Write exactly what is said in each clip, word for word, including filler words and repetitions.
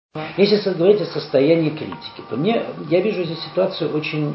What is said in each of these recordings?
Если говорить о состоянии критики, то мне, я вижу здесь ситуацию очень,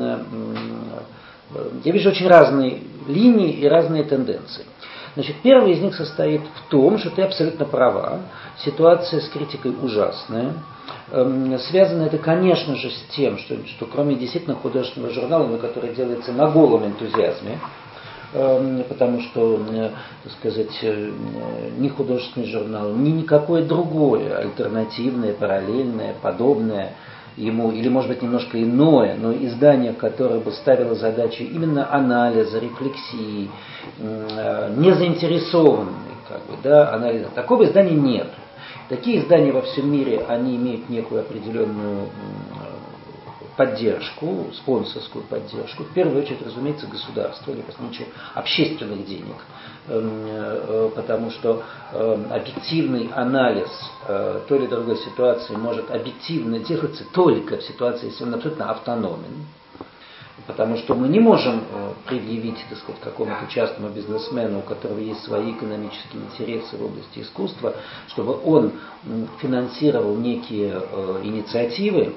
я вижу очень разные линии и разные тенденции. Значит, первый из них состоит в том, что ты абсолютно права, ситуация с критикой ужасная. Связано это, конечно же, с тем, что, что кроме действительно художественного журнала, который делается на голом энтузиазме, потому что, так сказать, ни художественный журнал, ни никакое другое альтернативное, параллельное, подобное ему, или, может быть, немножко иное, но издание, которое бы ставило задачи именно анализа, рефлексии, не заинтересованной, как бы, да, анализа. Такого издания нет. Такие издания во всем мире, они имеют некую определенную поддержку, спонсорскую поддержку, в первую очередь, разумеется, государство, или, по случаю, общественных денег, потому что объективный анализ той или другой ситуации может объективно делаться только в ситуации, если он абсолютно автономен, потому что мы не можем предъявить, так сказать, какому-то частному бизнесмену, у которого есть свои экономические интересы в области искусства, чтобы он финансировал некие инициативы.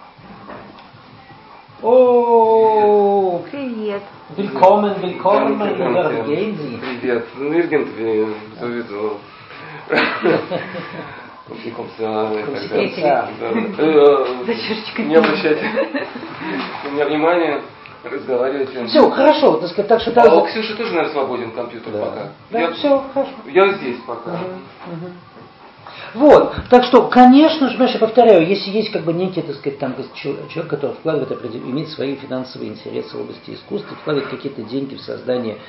О, привет. Willkommen, willkommen, mein gehen Sie. Привет. Ну, irgendwie sowieso. Не обращайте на меня внимания, разговаривайте. Все, хорошо, так сказать, так что... А у Ксюши тоже, наверное, свободен компьютер да. пока. Да, я, все, хорошо. Я здесь пока. Угу, угу. Вот, так что, конечно же, я повторяю, если есть как бы некий, так сказать, там, человек, который вкладывает, имеет свои финансовые интересы в области искусства, вкладывает какие-то деньги в создание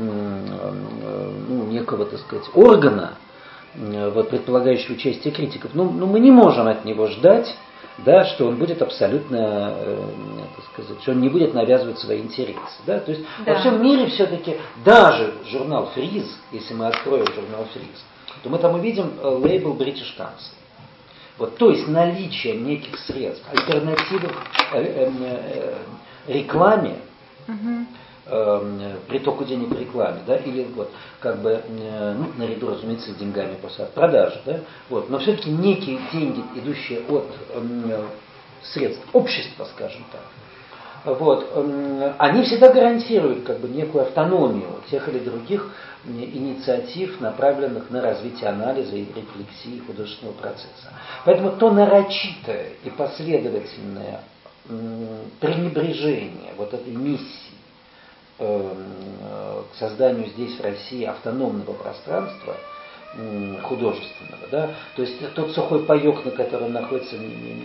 ну, некого, так сказать, органа, вот, предполагающего участие критиков, ну, ну, мы не можем от него ждать, да, что он будет абсолютно, э, так сказать, что он не будет навязывать свои интересы. Да? То есть да. Во всем мире все-таки даже журнал Фриз, если мы откроем журнал Фриз, то мы там увидим лейбл British Council. Вот, то есть наличие неких средств, альтернативы э, э, э, рекламе, угу. э, притоку денег в рекламе, да, или вот как бы, э, ну, наряду, разумеется, с деньгами после продажи, да, вот, но все-таки некие деньги, идущие от э, средств общества, скажем так, вот, э, они всегда гарантируют как бы некую автономию тех или других инициатив, направленных на развитие анализа и рефлексии художественного процесса. Поэтому то нарочитое и последовательное пренебрежение вот этой миссии к созданию здесь, в России, автономного пространства художественного, да, то есть тот сухой паек, на котором находится,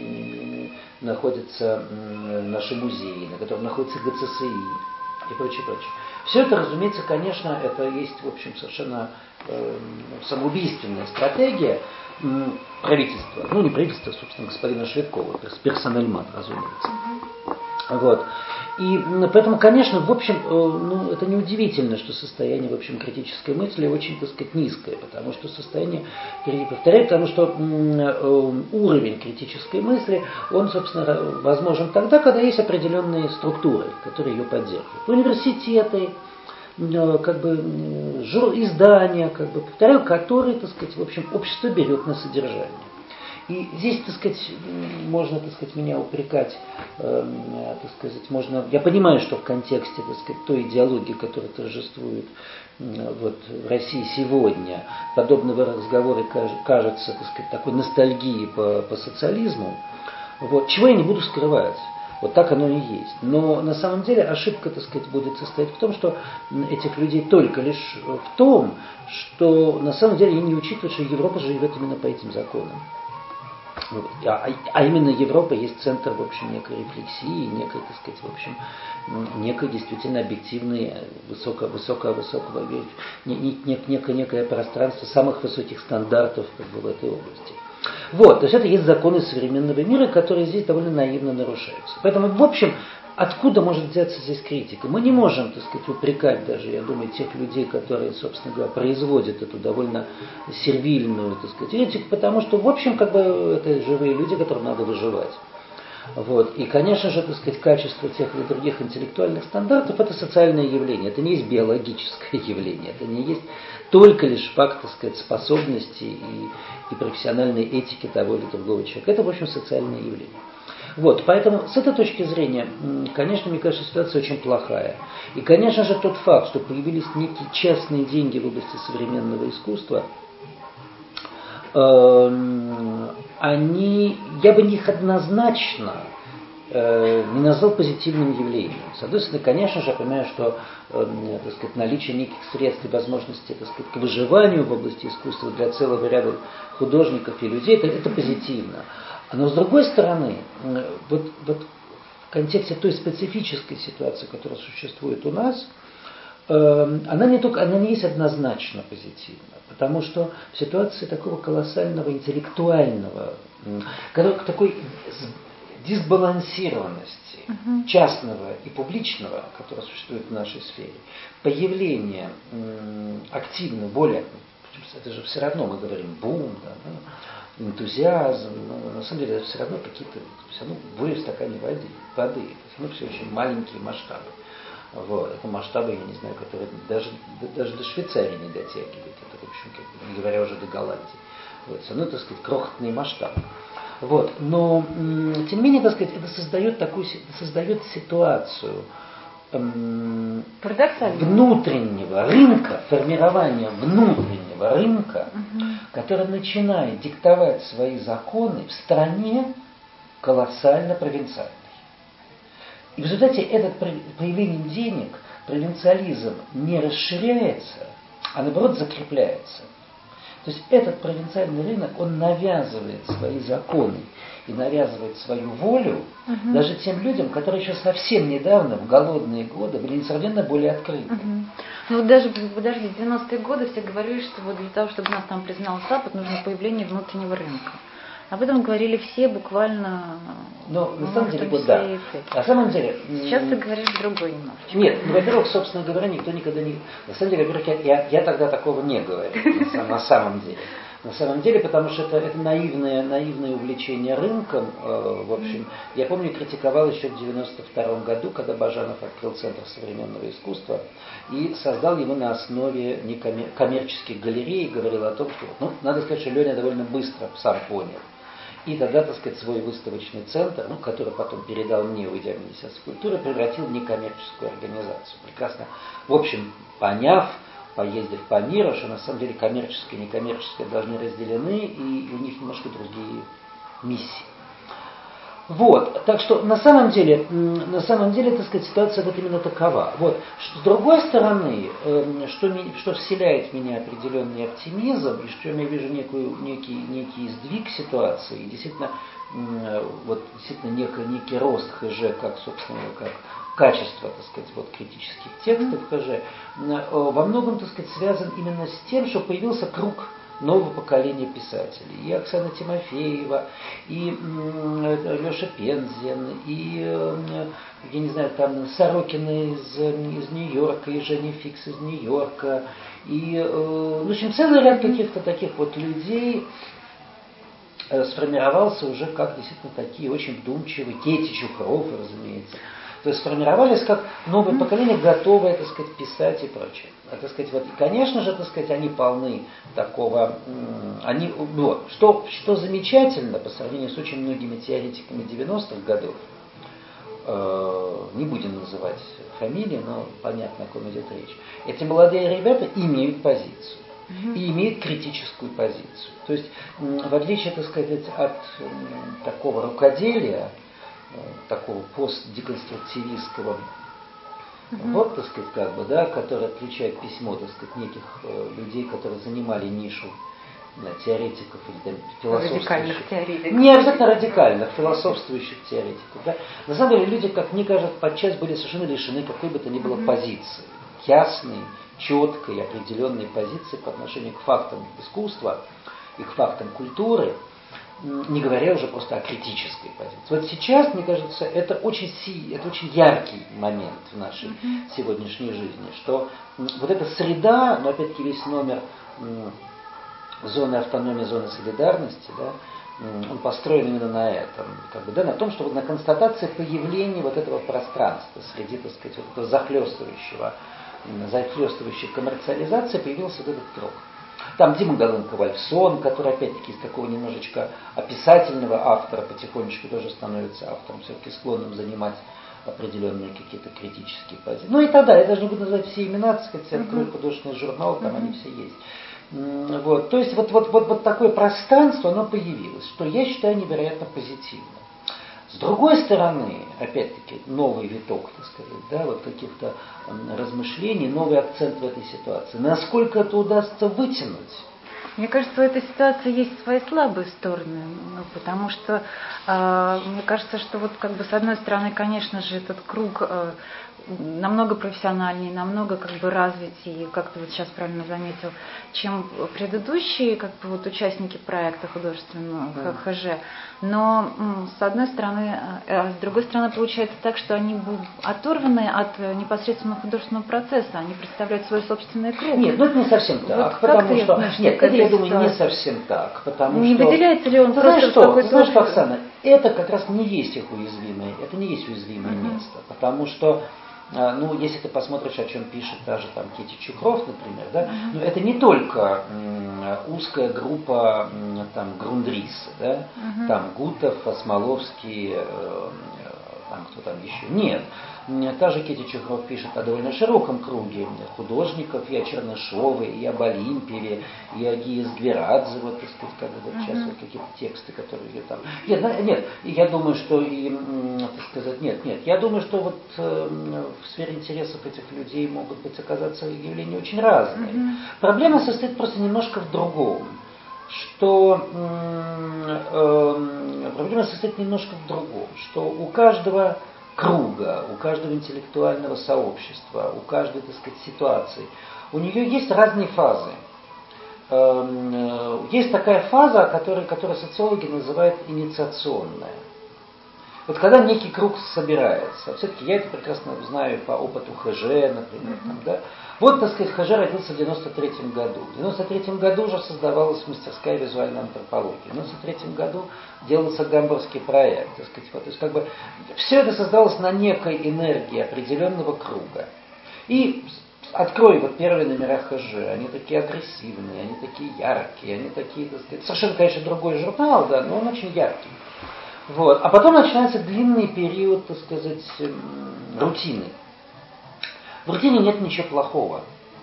находятся наши музеи, на котором находится ГЦСИ и прочее, прочее. Все это, разумеется, конечно, это есть, в общем, совершенно э, самоубийственная стратегия э, правительства, ну не правительства, собственно, господина Швидкова, персональмат, разумеется. Вот. И поэтому, конечно, в общем, э, ну, это неудивительно, что состояние, в общем, критической мысли очень, так сказать, низкое, потому что состояние, повторяю, потому что э, уровень критической мысли, он, собственно, возможен тогда, когда есть определенные структуры, которые ее поддерживают. Университеты, э, как бы, жур, издания, как бы, повторяю, которые, так сказать, в общем, общество берет на содержание. И здесь, так сказать, можно, так сказать, меня упрекать, э, так сказать, можно. Я понимаю, что в контексте, так сказать, той идеологии, которая торжествует э, вот, в России сегодня, подобного разговора кажется, так сказать, такой ностальгией по, по социализму. Вот, чего я не буду скрывать. Вот так оно и есть. Но на самом деле ошибка, так сказать, будет состоять в том, что этих людей только лишь в том, что на самом деле они не учитывают, что Европа живет именно по этим законам. А, а именно Европа есть центр, в общем, некой рефлексии, некой, так сказать, в общем, некой действительно объективной, высокого, высокого, высокого, некое, некое пространство самых высоких стандартов как бы, в этой области. Вот, то есть это есть законы современного мира, которые здесь довольно наивно нарушаются. Поэтому, в общем, откуда может взяться здесь критика? Мы не можем, так сказать, упрекать даже, я думаю, тех людей, которые, собственно говоря, производят эту довольно сервильную, так сказать, критику, потому что, в общем, как бы это живые люди, которым надо выживать. Вот. И, конечно же, так сказать, качество тех или других интеллектуальных стандартов – это социальное явление, это не есть биологическое явление, это не есть, только лишь факт, так сказать, способности и, и профессиональной этики того или другого человека. Это, в общем, социальное явление. Вот, поэтому с этой точки зрения, конечно, мне кажется, ситуация очень плохая. И, конечно же, тот факт, что появились некие частные деньги в области современного искусства, э, они, я бы их однозначно э, не назвал позитивным явлением. Соответственно, конечно же, я понимаю, что э, так сказать, наличие неких средств и возможностей, так сказать, к выживанию в области искусства для целого ряда художников и людей, это, это позитивно. Но с другой стороны, вот, вот в контексте той специфической ситуации, которая существует у нас, э, она не только, она не есть однозначно позитивна, потому что в ситуации такого колоссального интеллектуального, э, такой дисбалансированности uh-huh. частного и публичного, которая существует в нашей сфере, появление э, активно, более, это же все равно мы говорим бум, да, да, энтузиазм, но на самом деле это все равно какие-то, все равно буря в стакане воды, воды. Это все равно все очень маленькие масштабы. Вот. Это масштабы, я не знаю, которые даже, даже до Швейцарии не дотягивают. Это, в общем, как, не говоря уже до Голландии. Вот. Все равно, так сказать, крохотные масштабы. Вот. Но, тем не менее, так сказать, это создает, такую, это создает ситуацию эм, внутреннего рынка, формирования внутреннего рынка, угу. который начинает диктовать свои законы в стране колоссально провинциальной. И в результате этот появлением денег провинциализм не расширяется, а наоборот закрепляется. То есть этот провинциальный рынок, он навязывает свои законы и навязывает свою волю угу. даже тем людям, которые еще совсем недавно, в голодные годы, были несравненно более открыты. Угу. Ну вот даже, подожди, в девяностые годы все говорили, что вот для того, чтобы нас там признал Запад, нужно появление внутреннего рынка. Об этом говорили все буквально. Ну, на самом деле, вот да. На самом деле. Сейчас ты говоришь другой немножечко. Нет, ну, во-первых, собственно говоря, никто никогда не. На самом деле, во-первых, я, я, я тогда такого не говорил, на, на самом деле. На самом деле, потому что это, это наивное, наивное увлечение рынком. Э, в общем, я помню, критиковал еще в девяносто втором году, когда Бажанов открыл Центр современного искусства и создал его на основе некоммерческих галерей и говорил о том, что, ну, надо сказать, что Леня довольно быстро сам понял. И тогда, так сказать, свой выставочный центр, ну, который потом передал мне, уйдя в Министерство культуры, превратил в некоммерческую организацию. Прекрасно, в общем, поняв, поездив по миру, что на самом деле коммерческое и некоммерческое должны разделены, и у них немножко другие миссии. Вот, так что на самом деле, на самом деле, так сказать, ситуация вот именно такова. Вот. С другой стороны, что, что вселяет в меня определенный оптимизм, и что я вижу некую, некий, некий сдвиг ситуации, и действительно, вот, действительно некий, некий рост ХЖ, как, собственно, как качество, так сказать, вот, критических текстов ХЖ, во многом, так сказать, связан именно с тем, что появился круг нового поколения писателей. И Оксана Тимофеева, и Леша Пензин, и, я не знаю, там Сорокина из, из Нью-Йорка, и Женя Фикс из Нью-Йорка, и, в общем, целый ряд каких-то таких вот людей сформировался уже как действительно такие очень вдумчивые, Кети Чухров, разумеется. То есть сформировались как новое поколение, готовое, так сказать, писать и прочее. А, так сказать, вот, и, конечно же, так сказать, они полны такого, они, вот, что, что замечательно по сравнению с очень многими теоретиками девяностых годов, э, не будем называть фамилии, но понятно, о ком идет речь. Эти молодые ребята имеют позицию. И имеют критическую позицию. То есть, в отличие, так сказать, от такого рукоделия, такого постдеконструктивистского, uh-huh. вот, так сказать, как бы, да, который отличает письмо, так сказать, неких э, людей, которые занимали нишу да, теоретиков или там, философствующих. Теоретиков. Не обязательно радикальных, философствующих теоретиков. Да. На самом деле люди, как мне кажется, подчас были совершенно лишены какой бы то ни было uh-huh. позиции. Ясной, четкой, определенной позиции по отношению к фактам искусства и к фактам культуры, не говоря уже просто о критической позиции. Вот сейчас, мне кажется, это очень, си, это очень яркий момент в нашей mm-hmm. сегодняшней жизни, что вот эта среда, но опять-таки весь номер зоны автономии, зоны солидарности, да, он построен именно на этом, как бы, да, на том, что вот на констатации появления вот этого пространства среди, так сказать, вот этого захлестывающего захлестывающей коммерциализации, появился вот этот круг. Там Дима Галын-Ковальсон, который опять-таки из такого немножечко описательного автора потихонечку тоже становится автором, все-таки склонным занимать определенные какие-то критические позиции. Ну и так далее. Я даже не буду называть все имена, так сказать, я открою художественный журнал, там они все есть. Вот. То есть вот, вот, вот, вот такое пространство, оно появилось, что я считаю невероятно позитивным. С другой стороны, опять-таки, новый виток, так сказать, да, вот каких-то размышлений, новый акцент в этой ситуации. Насколько это удастся вытянуть? Мне кажется, у этой ситуации есть свои слабые стороны, ну, потому что э, мне кажется, что вот как бы с одной стороны, конечно же, этот круг э, намного профессиональнее, намного как бы развитее, как ты вот сейчас правильно заметил, чем предыдущие как бы вот участники проекта художественного ХХЖ. Но с одной стороны, а с другой стороны получается так, что они оторваны от непосредственного художественного процесса, они представляют свой собственный круг. Нет, ну это не совсем так, вот потому что нет, это я думаю не совсем так, потому не что не выделяется ли он ты просто знаешь что, какой-то... Ты знаешь что, Оксана, это как раз не есть их уязвимое, это не есть уязвимое uh-huh. место, потому что ну, если ты посмотришь, о чем пишет даже там Кетти Чукров, например, да, uh-huh. ну, это не только м, узкая группа м, там Грундриса, да, uh-huh. там Гутов, Осмоловский, э, там кто там еще. Нет. Та же Кетти Чухров пишет о довольно широком круге художников, и о Чернышове, и об Олимпиеве, и о Гии Сгверадзе, вот, так сказать, как бы вот сейчас вот какие-то тексты, которые там. Нет, нет, я думаю, что и, так сказать, нет, нет, я думаю, что вот в сфере интересов этих людей могут быть оказаться явления очень разные. Mm-hmm. Проблема состоит просто немножко в другом. Что э, э, проблема состоит немножко в другом, что у каждого круга, у каждого интеллектуального сообщества, у каждой, так сказать, ситуации, у нее есть разные фазы. Э, э, есть такая фаза, которую, которую социологи называют инициационная. Вот когда некий круг собирается, все-таки я это прекрасно знаю по опыту ХЖ, например, там, да. Вот, так сказать, ХЖ родился в девяносто третьем году. В девяносто третьем году уже создавалась мастерская визуальной антропологии. В девяносто третьем году делался гамбургский проект. Так сказать, вот, то есть, как бы, все это создалось на некой энергии определенного круга. И открой вот первые номера ХЖ, они такие агрессивные, они такие яркие, они такие, так сказать, совершенно, конечно, другой журнал, да, но он очень яркий. Вот. А потом начинается длинный период, так сказать, рутины. В рутине нет ничего плохого,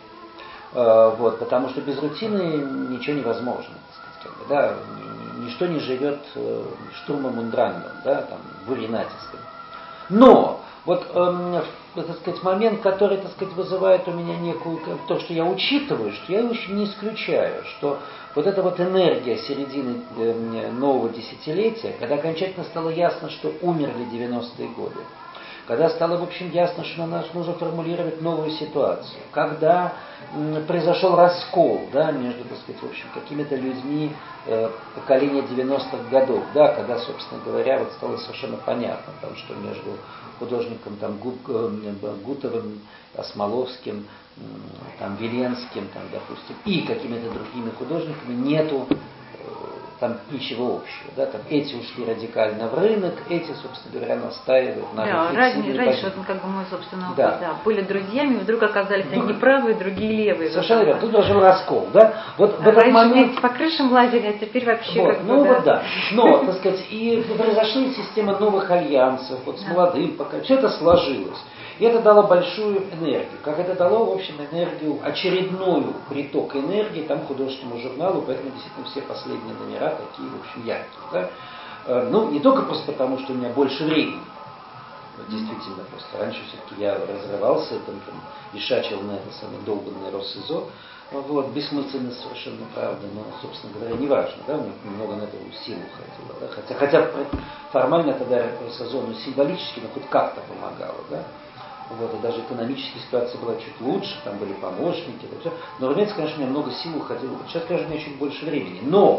вот, потому что без рутины ничего невозможно. Так сказать, да, ничто не живет штурмом und Drangом, да, там, бурей натиском. Но вот, э, так сказать, момент, который, так сказать, вызывает у меня некую, то, что я учитываю, что я очень не исключаю, что вот эта вот энергия середины э, нового десятилетия, когда окончательно стало ясно, что умерли девяностые годы, когда стало, в общем, ясно, что нам нужно формулировать новую ситуацию, когда м, произошел раскол, да, между, так сказать, в общем, какими-то людьми э, поколения девяностых годов, да, когда, собственно говоря, вот стало совершенно понятно, там, что между художником там, Гутовым, Осмоловским, там, Веленским, там, допустим, и какими-то другими художниками нету там ничего общего. Да? Там эти ушли радикально в рынок, эти, собственно говоря, настаивают на да, раньше, раньше вот, как бы мой собственный опыт, да. Да, были друзьями, вдруг оказались одни правые, другие левые. Совершенно верно. Тут даже раскол, да? Вот а в этот момент по крышам лазили, а теперь вообще вот, как бы, ну да. вот да. Но, так сказать, и произошли системы новых альянсов, вот с да. молодым пока, все это сложилось. И это дало большую энергию. Как это дало, в общем, энергию, очередную приток энергии там художественному журналу, поэтому действительно все последние номера такие, в общем, яркие. Да? Ну, не только просто потому, что у меня больше времени. Действительно, просто раньше все-таки я разрывался, там, там, и шачил на это самое долбанное Россизо. Вот, бессмысленно совершенно правда, но, собственно говоря, не важно, да, много на это сил уходило. Да? Хотя, хотя формально тогда Россизо, ну, символически, но хоть как-то помогало, да. Вот, и даже экономическая ситуация была чуть лучше, там были помощники, да, все. Но, разумеется, конечно, у меня много сил уходило. Сейчас, конечно, у меня чуть больше времени. Но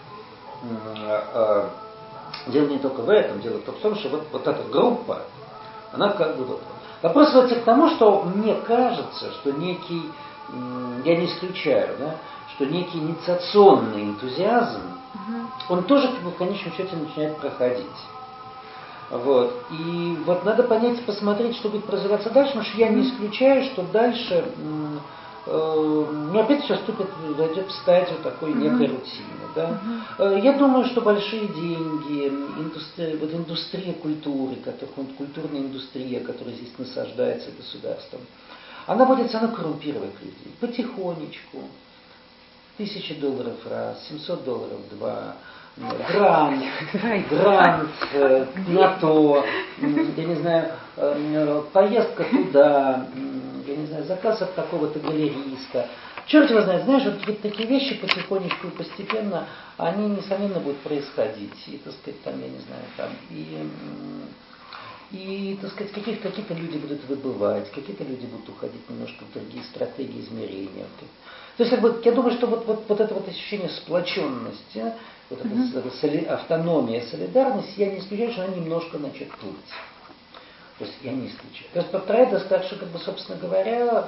э, э, дело не только в этом, дело в том, что вот, вот эта группа, она как бы вот. Вопрос сводится к тому, что мне кажется, что некий, э, я не исключаю, да, что некий инициационный энтузиазм, угу. он тоже в конечном счете начинает проходить. Вот. И вот надо понять, посмотреть, что будет развиваться дальше, потому что я не исключаю, что дальше э, ну, опять все вступит, войдет в стадию такой некой рутины. Да? Uh-huh. Я думаю, что большие деньги, индустрия, вот индустрия культуры, которая, культурная индустрия, которая здесь насаждается государством, она будет все равно коррумпировать людей потихонечку. Тысячи долларов раз, семьсот долларов два, грант, грант э, на то, я не знаю, э, поездка туда, я не знаю, заказ от такого-то галериста. Черт его знает, знаешь, вот какие-то такие вещи потихонечку и постепенно, они, несомненно, будут происходить. И, так сказать, там, я не знаю, там, и... И, так сказать, каких-то, какие-то люди будут выбывать, какие-то люди будут уходить немножко в другие стратегии измерения. То есть, как бы, я думаю, что вот, вот, вот это вот ощущение сплоченности, вот эта mm-hmm. соли, автономия, солидарность, я не исключаю, что она немножко начнет плыть. То есть, я не исключаю. То есть, повторяется так, что, как бы, собственно говоря,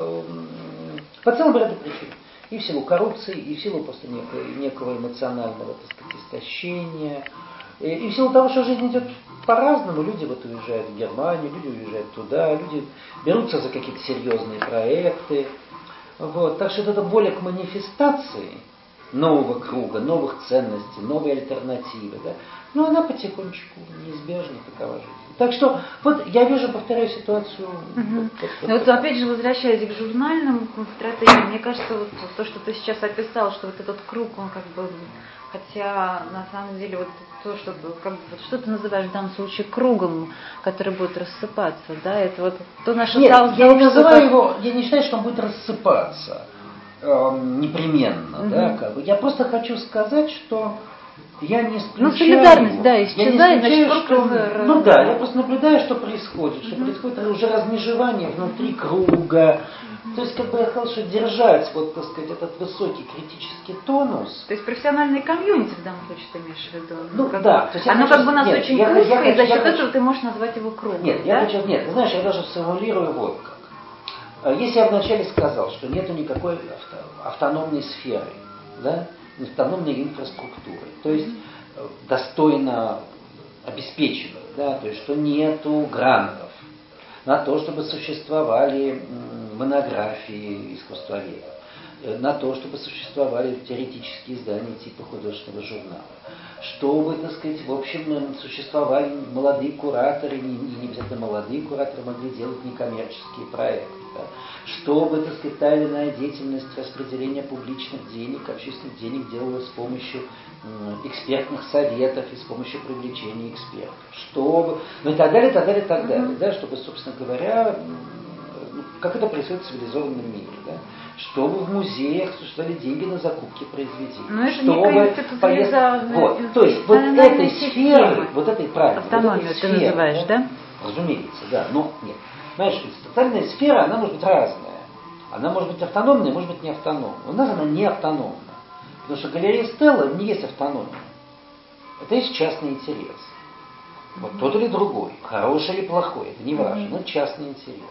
по целому ряду причин. И в силу коррупции, и в силу просто некого, некого эмоционального, так сказать, истощения. И в силу того, что жизнь идет по-разному, люди вот уезжают в Германию, люди уезжают туда, люди берутся за какие-то серьезные проекты. Вот. Так что это более к манифестации нового круга, новых ценностей, новой альтернативы. Да? Но она потихонечку неизбежна, такова жизнь. Так что вот я вижу, повторяю ситуацию. Угу. Вот, вот, вот, вот опять же, возвращаясь к журнальным стратегиям, мне кажется, вот то, что ты сейчас описал, что вот этот круг, он как бы, хотя на самом деле вот то, что, как бы, вот, что ты называешь в данном случае кругом, который будет рассыпаться, да, это вот то наше Нет, сообщество. Я не называю его, я не считаю, что он будет рассыпаться э, непременно, угу. да, как бы. Я просто хочу сказать, что я не исключаю. Ну, солидарность, да, исчезает, значит, значит, что, раз... Ну да, я просто наблюдаю, что происходит, что mm-hmm. происходит уже размежевание внутри круга. Mm-hmm. То есть, как бы я хотел, что держать, вот, так сказать, этот высокий критический тонус. То есть профессиональный комьюнити в данном случае ты имеешь в виду? Ну как да. То есть оно хочу... как бы у нас нет, очень узкое, и за счет этого хочу... ты можешь назвать его кругом. Нет, да? я хочу, нет, ты знаешь, я даже сформулирую вот как. Если я вначале сказал, что нету никакой авто, автономной сферы, да, автономной инфраструктуры, то есть mm-hmm. достойно обеспеченной, да, то есть что нету грантов на то, чтобы существовали монографии искусствоведов, на то, чтобы существовали теоретические издания типа художественного журнала, чтобы, так сказать, в общем, существовали молодые кураторы, и не обязательно молодые кураторы могли делать некоммерческие проекты, да, чтобы, так сказать, та или иная деятельность распределения публичных денег, общественных денег делалась с помощью экспертных советов и с помощью привлечения экспертов, чтобы, ну и так далее, так далее, так далее, mm-hmm. да, чтобы, собственно говоря, как это происходит в цивилизованном мире, да, чтобы в музеях существовали деньги на закупки произведений, но это чтобы поезд... вот, то есть вот этой сферы, вот этой правильно, автономию вот ты сферы, называешь, да? Разумеется, да, но нет. Знаешь, социальная сфера, она может быть разная. Она может быть автономная, может быть не автономная. У нас она не автономна. Потому что галерея Стелла не есть автономия. Это есть частный интерес. Вот mm-hmm. тот или другой, хороший или плохой, это не важно, mm-hmm. но частный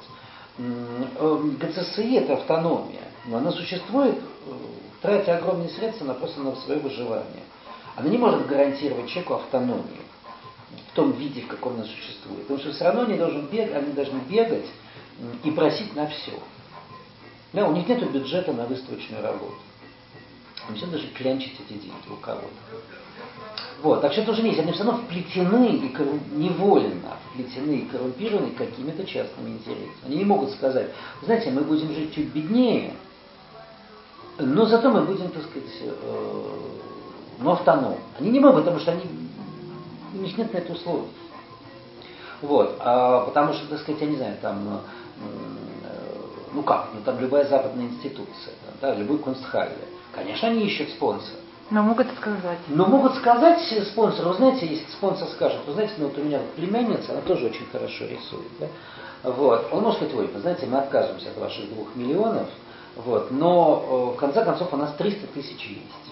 интерес. ГЦСИ это автономия, но она существует, тратя огромные средства на просто на свое выживание. Она не может гарантировать человеку автономию в том виде, в каком она существует. Потому что все равно они должны бегать, они должны бегать и просить на все. Да, у них нет бюджета на выставочную работу. Они все должны клянчить эти деньги у кого-то. Вот, так что это уже есть. Они все равно вплетены и корру... невольно вплетены и коррумпированы какими-то частными интересами. Они не могут сказать, знаете, мы будем жить чуть беднее, но зато мы будем, так сказать, э, ну, автономны. Они не могут, потому что они, у них нет на это условий. Вот, а, потому что, так сказать, я не знаю, там, э, ну как, ну там любая западная институция, да, любой Кунстхалле, конечно, они ищут спонсора. Но могут сказать. Но могут сказать спонсору, вы знаете, если спонсор скажет, вы знаете, ну вот у меня племянница, она тоже очень хорошо рисует, да? Вот, он может сказать, ой, вы знаете, мы отказываемся от ваших двух миллионов, вот, но в конце концов у нас триста тысяч есть.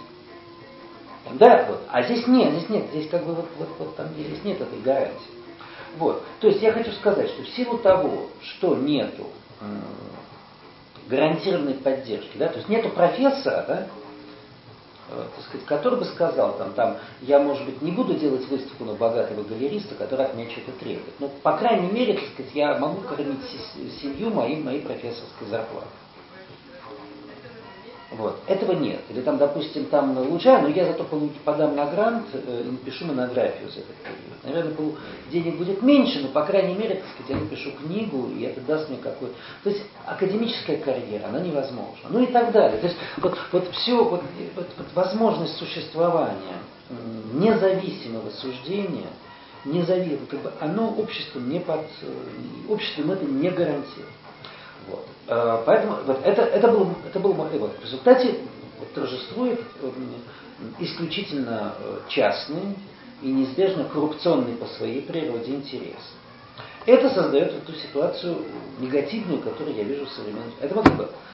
Да, вот, а здесь нет, здесь нет, здесь как бы вот, вот, вот там здесь нет этой гарантии. Вот, то есть я хочу сказать, что в силу того, что нету м- гарантированной поддержки, да, то есть нету профессора, да, так сказать, который бы сказал, там, там, я, может быть, не буду делать выставку на богатого галериста, который от меня что-то требует. Но, по крайней мере, так сказать, я могу кормить семью моей, моей профессорской зарплатой. Вот. Этого нет. Или там, допустим, там лучше, но я зато подам на грант э, и напишу монографию за этот период. Наверное, полу... денег будет меньше, но, по крайней мере, так сказать, я напишу книгу, и это даст мне какой-то... То есть академическая карьера, она невозможна. Ну и так далее. То есть вот, вот все, вот, вот, вот возможность существования независимого суждения, независимого, как бы оно обществом не под... обществом это не гарантирует. Вот. Поэтому вот это, это было, это было вот, в результате вот, торжествует исключительно частный и неизбежно коррупционный по своей природе интерес. Это создает эту ситуацию негативную, которую я вижу в современном... Это вот